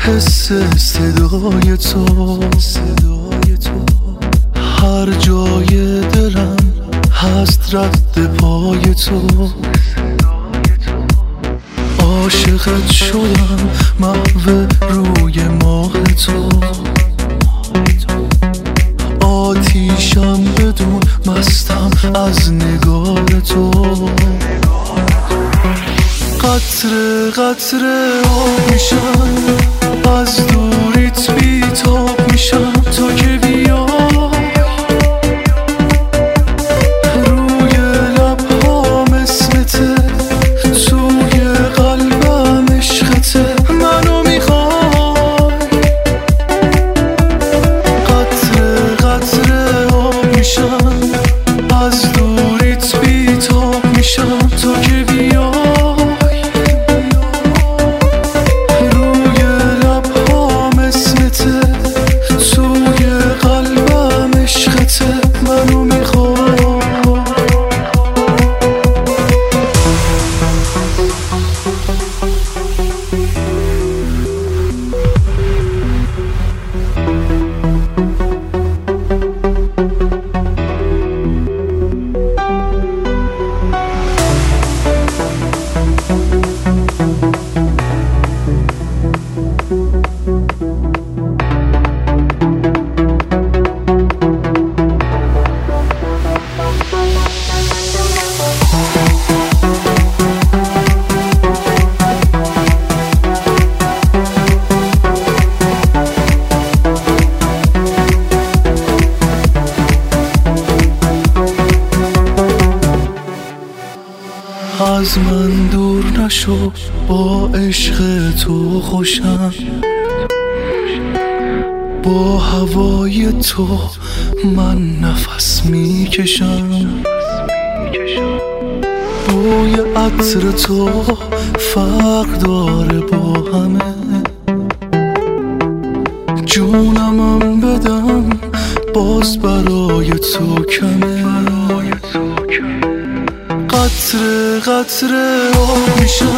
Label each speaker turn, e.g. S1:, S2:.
S1: حس صدای تو هر جای دلم هست رد پای تو. عاشقت شدم محو روی ماه تو، آتیشم بدون مستم از نگاه تو. قطره قطره آب میشم از دوریت بیتاب میشم تا که بیا روی لبهام اسمته توی قلبم عشقته منو میخوای. قطره قطره آب میشم از دوریت بیتاب میشم تا که بیا از من دور نشو با عشق تو خوشم، با هوای تو من نفس میکشم. بوی عطر تو فرق داره با همه، جونمم بدم باز برای تو کمه. قطره قطره آب میشم